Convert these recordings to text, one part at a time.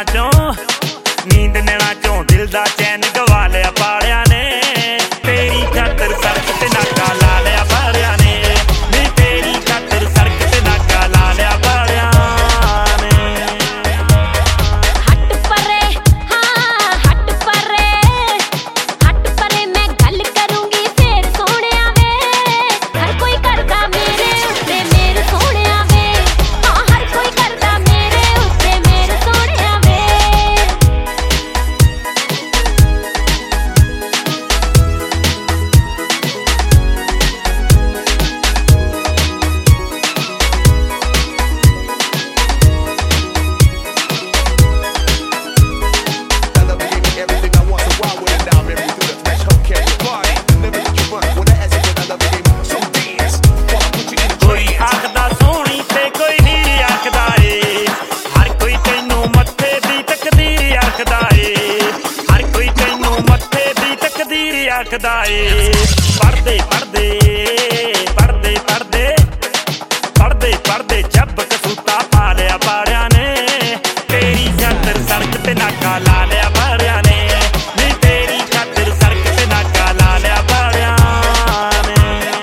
ਨੈਣਾ ਚੋਂ दिल दा चैन गवा लिया पाड़िया ने तेरी खातर सड़क ते नाका ला लिया पाड़िया ने नी तेरी खातर सड़क ते नाका ला लिया पाड़िया ने हट परे हाँ हट परे मैं गल करूंगी फिर सोहणिया वे हर कोई करदा मेरे उत्ते मेरे सोहणिया वे हाँ हर कोई करदा मेरे उत्ते मेरे सोहणिया वे पढ़दे जब कसूता पा लिया पाड़िया ने तेरी खातर सड़क ते नाका ला लिया पाड़िया ने नी तेरी खातर सड़क ते नाका ला लिया पाड़िया ने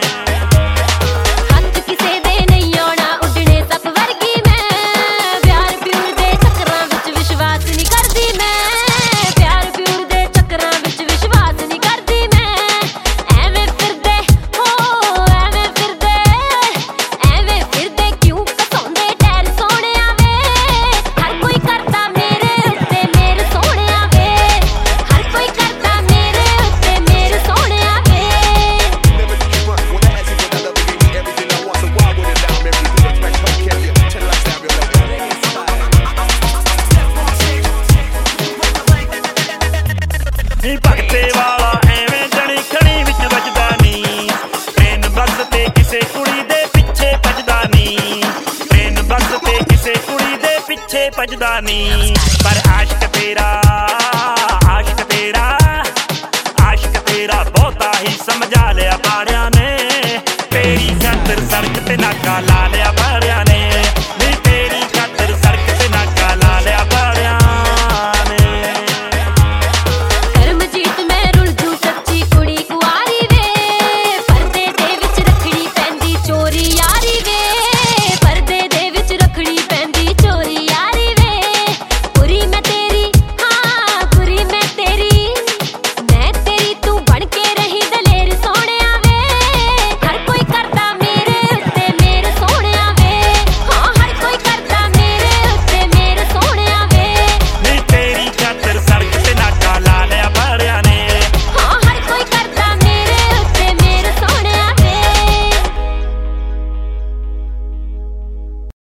हथ किसे दे नहीं आना उड्डने सप वर्गी मैं प्यार प्यूर दे चक्करां विच विश्वास नहीं करदी मैं प्यार प्यूर दे चक्करां विच विश्वास नहीं करदी मैं एवें फिरदे क्यों कसौंदे टैर सोहणिया वे हर कोई करदा मेरे उत्ते मेरे सोहणिया वे हर कोई करदा मेरे उत्ते मेरे सोहणिया वे नी भगते वाला एवें जनी खड़ी विच बजदा नी ट्रेन बस ते किसे कुड़ी दे पिछे भजदा नी ट्रेन बस ते किसे कुड़ी दे पिछे भजदा नी पर आशिक तेरा बहुता ही समझा लिया पाड़िया